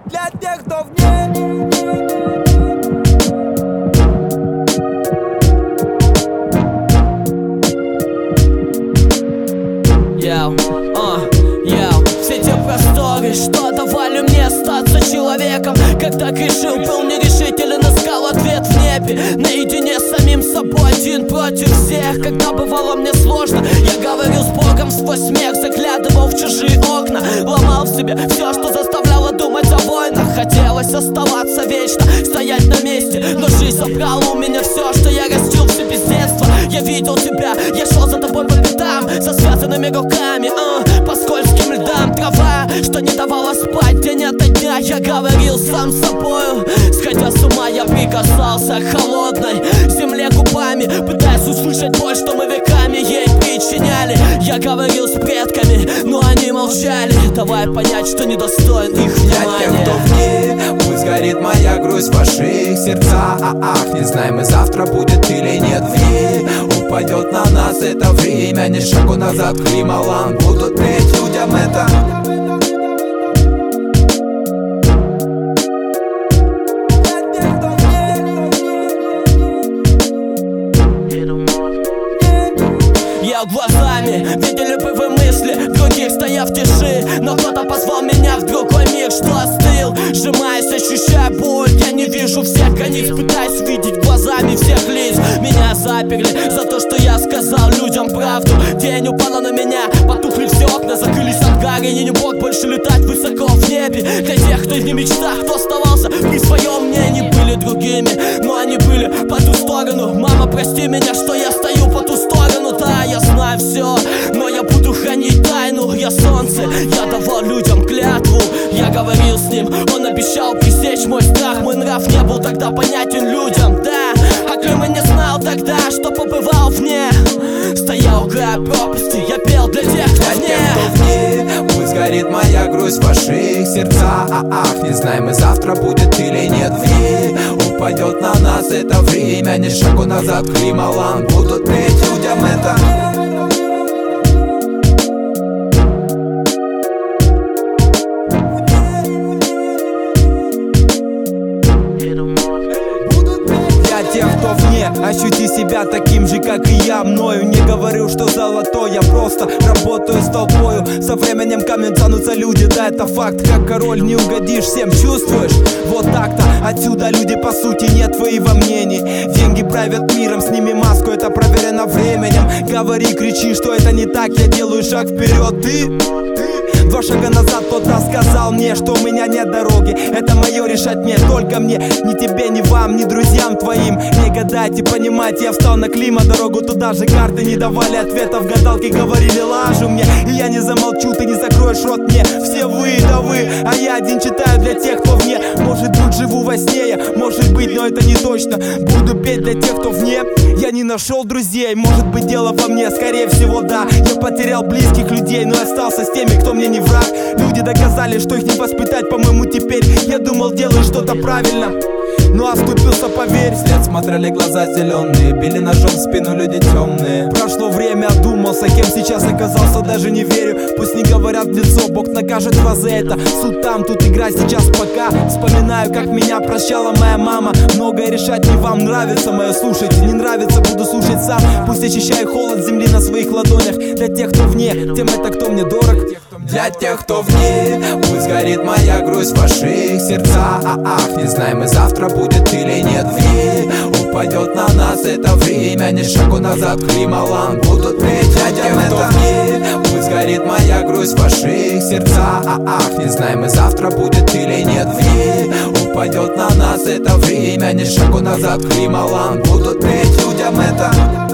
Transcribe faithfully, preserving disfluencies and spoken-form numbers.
Для тех, кто вне. Йоу, а, йоу. Все те просторы, что давали мне остаться человеком. Когда грешил, был нерешителен, искал ответ в небе. Наедине с самим собой, один против всех. Когда бывало мне сложно, я говорил с Богом сквозь смех. Заглядывал в чужие окна, ломал в себе все, что заставляло думать о войнах. Хотелось оставаться вечно, стоять на месте, но жизнь забрала у меня все, что я растил в себе с детства. Я видел тебя, я шел за тобой по пятам, со связанными руками, э, по скользким льдам. Трава, что не давала спать день ото дня. Я говорил сам с собою, сходя с ума, я прикасался к холодной земле губами, пытаясь услышать боль, что мы веками ей причиняли. Я говорил с предками, но они молчали, давая понять, что недостоин их внимания. Для тех, кто вне, пусть горит моя грусть в ваших сердцах. Ах, не знаем мы завтра будет или нет. Вне упадет на нас это время, ни шагу назад к Хималам. Будут петь людям это. Я глазами, видели бы вы мысли других, стоя в тиши, но кто-то позвал меня в другой мир, что остыл, сжимаясь, ощущая боль. Я не вижу всех границ, пытаюсь видеть глазами всех лиц. Меня заперли за то, что я сказал людям правду. День упала на меня, потухли все окна, закрылись ангары. Я не мог больше летать высоко в небе. Для тех, кто в мечтах, кто оставался при своем мнении, были другими, но они были по ту сторону. Мама, прости меня, что я стою по ту сторону. Да, я знаю все, но я буду хранить тайну. Я солнце, я давал людям клятву. Я говорил с ним, он обещал пресечь мой страх. Мой нрав не был тогда понятен людям, да. А Крым и не знал тогда, что побывал вне. Стоял у края пропасти, я пел для тех, кто вне. Для тех, кто вне, пусть горит моя грусть в ваших сердцах. Ах, не знаем мы завтра будет или нет. Вне упадет на нас это время, ни шагу назад к Хималам. Будут петь людям это. Тех, кто вне, ощути себя таким же, как и я. Мною не говорю, что золотой, я просто работаю с толпою. Со временем камнем тянутся люди, да, это факт. Как король не угодишь всем, чувствуешь? Вот так-то, отсюда люди по сути нет твоего мнений. Деньги правят миром, сними маску, это проверено временем. Говори, кричи, что это не так, я делаю шаг вперед. Ты, ты два шага назад кто-то сказал мне, что у меня нет дороги. Это мое решать мне, только мне. Ни тебе, ни вам, ни друзьям твоим. Не гадать и понимать, я встал на Клима. Дорогу туда же, карты не давали ответов. Гадалки говорили ложу мне, и я не замолчу, ты не закроешь рот мне. Все вы, да вы, а я один читаю для тех, кто вне. Может быть живу во сне я, может быть, но это не точно. Буду петь для тех, кто вне. Я не нашел друзей, может быть дело во мне, скорее всего да. Я потерял близких людей, но остался с теми, кто мне не враг. Люди доказали, что их не воспитать, по-моему, теперь. Я думал, делаю что-то правильно, но оступился, поверь. Вслед смотрели глаза зеленые, били ножом в спину люди темные. Прошло время, думался, кем сейчас оказался, даже не верю. Пусть не говорят в лицо, Бог накажет вас за это. Суд там, тут игра, сейчас пока. Вспоминаю, как меня прощала моя мама. Многое решать не вам нравится, мое слушайте. Не нравится, буду слушать сам. Пусть ощущаю холод земли на своих ладонях. Для тех, кто вне, тем это кто мне дорог. Для тех, кто вне, пусть горит моя грусть в ваших сердцах. Ах, не знаем мы завтра будет или нет. Вне упадет на нас это время, ни шагу назад к Хималам. Будут петь людям это. Вне пусть горит моя грусть в ваших сердцах. Ах, не знаем мы завтра будет или нет. Вне упадет на нас это время, ни шагу назад к Хималам. Будут петь людям это.